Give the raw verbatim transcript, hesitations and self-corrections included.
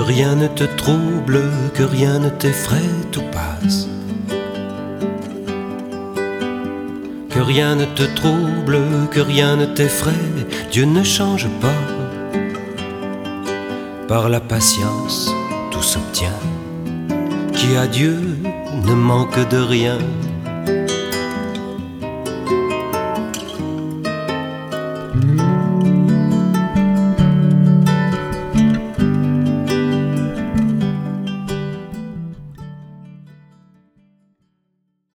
rien ne te trouble, que rien ne t'effraie, tout passe. Que rien ne te trouble, que rien ne t'effraie, Dieu ne change pas. Par la patience, tout s'obtient. Qui a Dieu ne manque de rien.